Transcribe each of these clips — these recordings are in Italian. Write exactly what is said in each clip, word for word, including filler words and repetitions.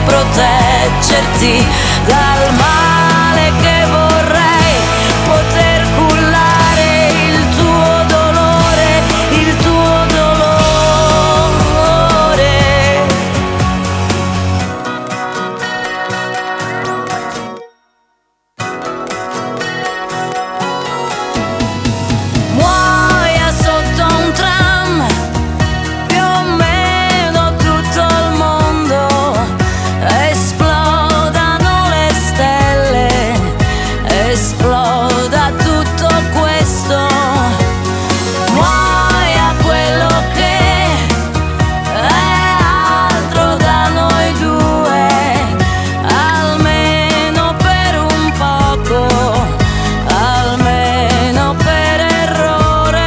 proteggerti dal male che vorrei poter cullare il tuo dolore, il tuo dolore. Muoia sotto un tram, più o meno tutto il mondo, esplodano le stelle, esploda tutto questo. Muoia quello che è altro da noi due, almeno per un poco, almeno per errore.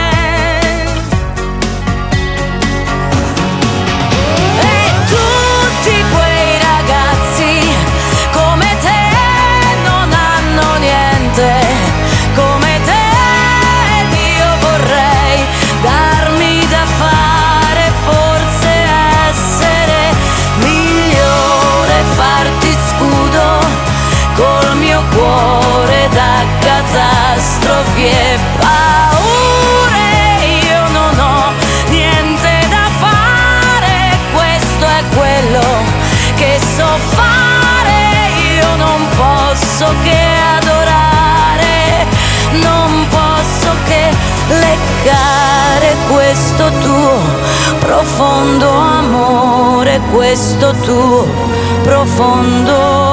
E tutti quei ragazzi come te non hanno niente, come te, ed io vorrei darmi da fare, forse essere migliore, farti scudo col mio cuore da catastrofi e paure. Io non ho niente da fare, questo è quello che so fare. Io non posso che adorare, non posso che leccare questo tuo profondo amore, questo tuo profondo